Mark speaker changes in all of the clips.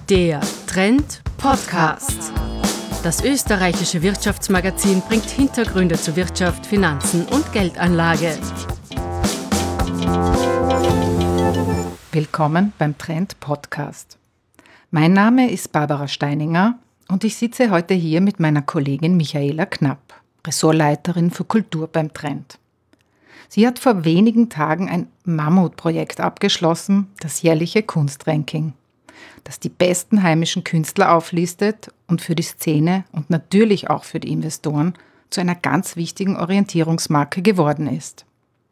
Speaker 1: Der Trend Podcast. Das österreichische Wirtschaftsmagazin bringt Hintergründe zu Wirtschaft, Finanzen und Geldanlage.
Speaker 2: Willkommen beim Trend Podcast. Mein Name ist Barbara Steininger und ich sitze heute hier mit meiner Kollegin Michaela Knapp, Ressortleiterin für Kultur beim Trend. Sie hat vor wenigen Tagen ein Mammutprojekt abgeschlossen, das jährliche Kunstranking, das die besten heimischen Künstler auflistet und für die Szene und natürlich auch für die Investoren zu einer ganz wichtigen Orientierungsmarke geworden ist.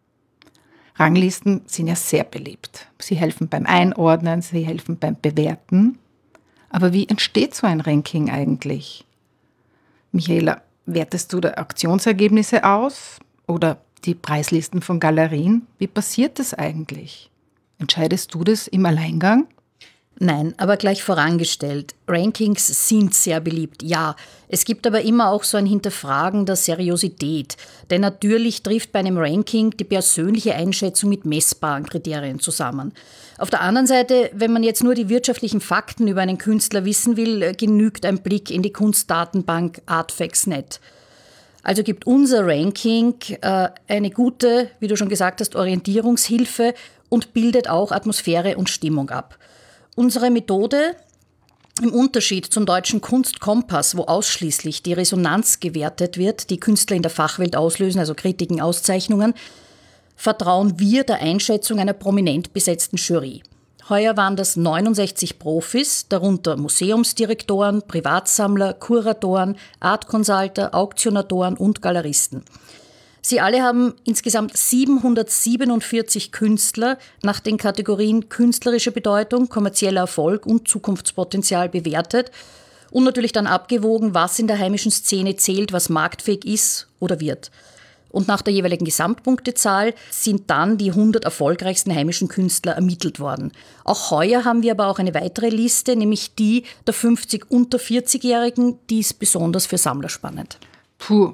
Speaker 2: Ranglisten sind ja sehr beliebt. Sie helfen beim Einordnen, sie helfen beim Bewerten. Aber wie entsteht so ein Ranking eigentlich? Michaela, wertest du da Auktionsergebnisse aus oder die Preislisten von Galerien? Wie passiert das eigentlich? Entscheidest du das im Alleingang?
Speaker 3: Nein, aber gleich vorangestellt. Rankings sind sehr beliebt, ja. Es gibt aber immer auch so ein Hinterfragen der Seriosität. Denn natürlich trifft bei einem Ranking die persönliche Einschätzung mit messbaren Kriterien zusammen. Auf der anderen Seite, wenn man jetzt nur die wirtschaftlichen Fakten über einen Künstler wissen will, genügt ein Blick in die Kunstdatenbank Artfacts.net. Also gibt unser Ranking eine gute, wie du schon gesagt hast, Orientierungshilfe und bildet auch Atmosphäre und Stimmung ab. Unsere Methode, im Unterschied zum deutschen Kunstkompass, wo ausschließlich die Resonanz gewertet wird, die Künstler in der Fachwelt auslösen, also Kritiken, Auszeichnungen, vertrauen wir der Einschätzung einer prominent besetzten Jury. Heuer waren das 69 Profis, darunter Museumsdirektoren, Privatsammler, Kuratoren, Art-Consulter, Auktionatoren und Galeristen. Sie alle haben insgesamt 747 Künstler nach den Kategorien künstlerische Bedeutung, kommerzieller Erfolg und Zukunftspotenzial bewertet und natürlich dann abgewogen, was in der heimischen Szene zählt, was marktfähig ist oder wird. Und nach der jeweiligen Gesamtpunktezahl sind dann die 100 erfolgreichsten heimischen Künstler ermittelt worden. Auch heuer haben wir aber auch eine weitere Liste, nämlich die der 50 unter 40-Jährigen, die ist besonders für Sammler spannend.
Speaker 2: Puh.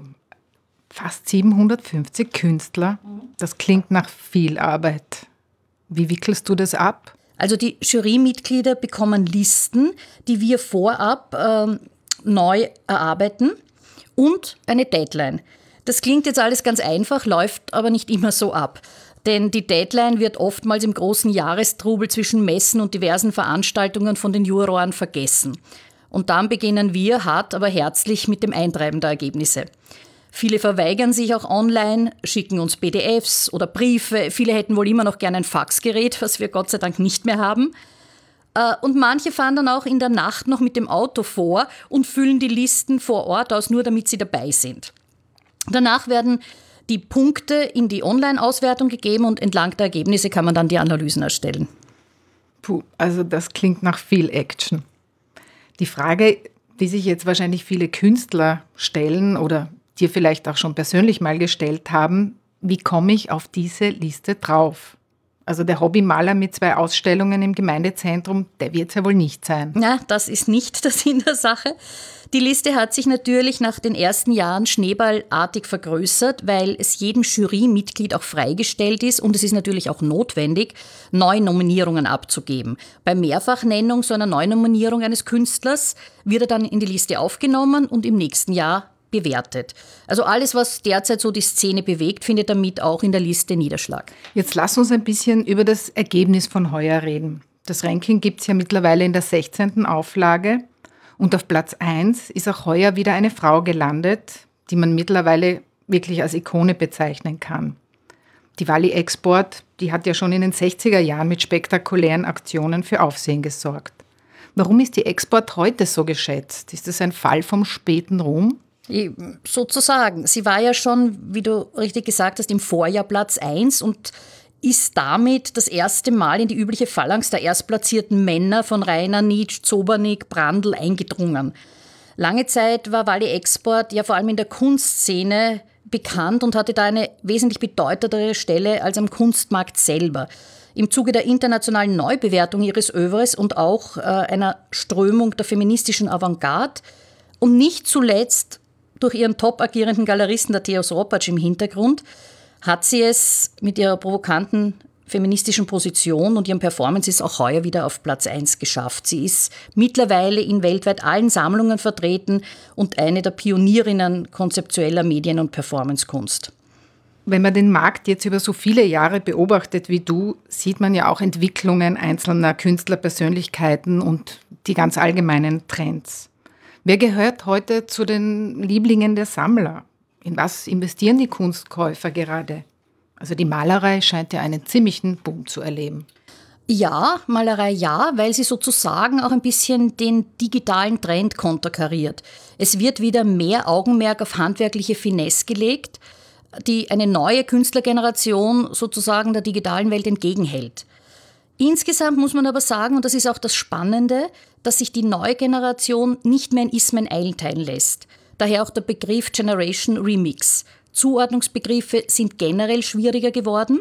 Speaker 2: Fast 750 Künstler. Das klingt nach viel Arbeit. Wie wickelst du das ab?
Speaker 3: Also die Jurymitglieder bekommen Listen, die wir vorab neu erarbeiten und eine Deadline. Das klingt jetzt alles ganz einfach, läuft aber nicht immer so ab. Denn die Deadline wird oftmals im großen Jahrestrubel zwischen Messen und diversen Veranstaltungen von den Juroren vergessen. Und dann beginnen wir hart, aber herzlich mit dem Eintreiben der Ergebnisse. Viele verweigern sich auch online, schicken uns PDFs oder Briefe. Viele hätten wohl immer noch gerne ein Faxgerät, was wir Gott sei Dank nicht mehr haben. Und manche fahren dann auch in der Nacht noch mit dem Auto vor und füllen die Listen vor Ort aus, nur damit sie dabei sind. Danach werden die Punkte in die Online-Auswertung gegeben und entlang der Ergebnisse kann man dann die Analysen erstellen.
Speaker 2: Puh, also das klingt nach viel Action. Die Frage, die sich jetzt wahrscheinlich viele Künstler stellen oder dir vielleicht auch schon persönlich mal gestellt haben, wie komme ich auf diese Liste drauf? Also der Hobbymaler mit 2 Ausstellungen im Gemeindezentrum, der wird es ja wohl nicht sein.
Speaker 3: Ja, das ist nicht der Sinn der Sache. Die Liste hat sich natürlich nach den ersten Jahren schneeballartig vergrößert, weil es jedem Jurymitglied auch freigestellt ist und es ist natürlich auch notwendig, Neunominierungen abzugeben. Bei Mehrfachnennung so einer Neunominierung eines Künstlers wird er dann in die Liste aufgenommen und im nächsten Jahr bewertet. Also alles, was derzeit so die Szene bewegt, findet damit auch in der Liste Niederschlag.
Speaker 2: Jetzt lass uns ein bisschen über das Ergebnis von heuer reden. Das Ranking gibt es ja mittlerweile in der 16. Auflage und auf Platz 1 ist auch heuer wieder eine Frau gelandet, die man mittlerweile wirklich als Ikone bezeichnen kann. Die Wally Export, die hat ja schon in den 60er Jahren mit spektakulären Aktionen für Aufsehen gesorgt. Warum ist die Export heute so geschätzt? Ist das ein Fall vom späten Ruhm?
Speaker 3: Sozusagen. Sie war ja schon, wie du richtig gesagt hast, im Vorjahr Platz 1 und ist damit das erste Mal in die übliche Phalanx der erstplatzierten Männer von Rainer, Nitsch, Zobernik, Brandl eingedrungen. Lange Zeit war Wally Export ja vor allem in der Kunstszene bekannt und hatte da eine wesentlich bedeutendere Stelle als am Kunstmarkt selber. Im Zuge der internationalen Neubewertung ihres Œuvres und auch einer Strömung der feministischen Avantgarde und nicht zuletzt durch ihren top agierenden Galeristen, der Theos Ropatsch im Hintergrund, hat sie es mit ihrer provokanten feministischen Position und ihrem Performance ist auch heuer wieder auf Platz 1 geschafft. Sie ist mittlerweile in weltweit allen Sammlungen vertreten und eine der Pionierinnen konzeptueller Medien- und Performancekunst.
Speaker 2: Wenn man den Markt jetzt über so viele Jahre beobachtet wie du, sieht man ja auch Entwicklungen einzelner Künstlerpersönlichkeiten und die ganz allgemeinen Trends. Wer gehört heute zu den Lieblingen der Sammler? In was investieren die Kunstkäufer gerade? Also die Malerei scheint ja einen ziemlichen Boom zu erleben.
Speaker 3: Ja, Malerei ja, weil sie sozusagen auch ein bisschen den digitalen Trend konterkariert. Es wird wieder mehr Augenmerk auf handwerkliche Finesse gelegt, die eine neue Künstlergeneration sozusagen der digitalen Welt entgegenhält. Insgesamt muss man aber sagen, und das ist auch das Spannende, dass sich die neue Generation nicht mehr in Ismen einteilen lässt. Daher auch der Begriff Generation Remix. Zuordnungsbegriffe sind generell schwieriger geworden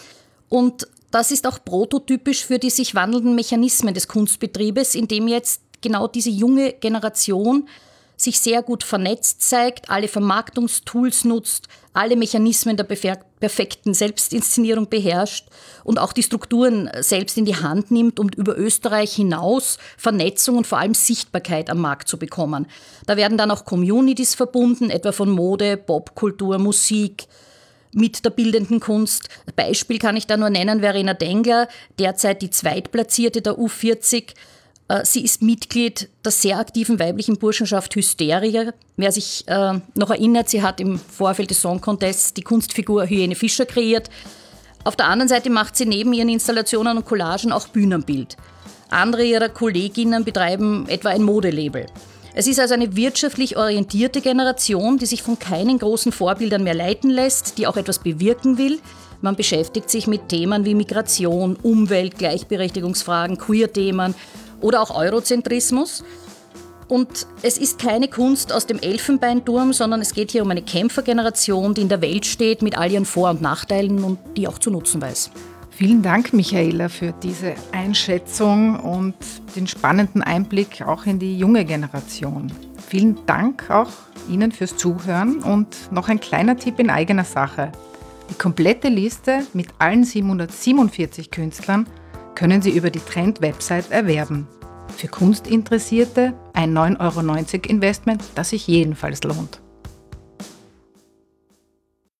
Speaker 3: und das ist auch prototypisch für die sich wandelnden Mechanismen des Kunstbetriebes, in dem jetzt genau diese junge Generation sich sehr gut vernetzt zeigt, alle Vermarktungstools nutzt, alle Mechanismen der perfekten Selbstinszenierung beherrscht und auch die Strukturen selbst in die Hand nimmt, um über Österreich hinaus Vernetzung und vor allem Sichtbarkeit am Markt zu bekommen. Da werden dann auch Communities verbunden, etwa von Mode, Popkultur, Musik, mit der bildenden Kunst. Beispiel kann ich da nur nennen, Verena Dengler, derzeit die Zweitplatzierte der U40. Sie ist Mitglied der sehr aktiven weiblichen Burschenschaft Hysteria. Wer sich noch erinnert, sie hat im Vorfeld des Song Contests die Kunstfigur Hyäne Fischer kreiert. Auf der anderen Seite macht sie neben ihren Installationen und Collagen auch Bühnenbild. Andere ihrer Kolleginnen betreiben etwa ein Modelabel. Es ist also eine wirtschaftlich orientierte Generation, die sich von keinen großen Vorbildern mehr leiten lässt, die auch etwas bewirken will. Man beschäftigt sich mit Themen wie Migration, Umwelt, Gleichberechtigungsfragen, Queer-Themen oder auch Eurozentrismus. Und es ist keine Kunst aus dem Elfenbeinturm, sondern es geht hier um eine Kämpfergeneration, die in der Welt steht mit all ihren Vor- und Nachteilen und die auch zu nutzen weiß.
Speaker 2: Vielen Dank, Michaela, für diese Einschätzung und den spannenden Einblick auch in die junge Generation. Vielen Dank auch Ihnen fürs Zuhören und noch ein kleiner Tipp in eigener Sache. Die komplette Liste mit allen 747 Künstlern können Sie über die Trend-Website erwerben. Für Kunstinteressierte ein 9,90 € Investment, das sich jedenfalls lohnt.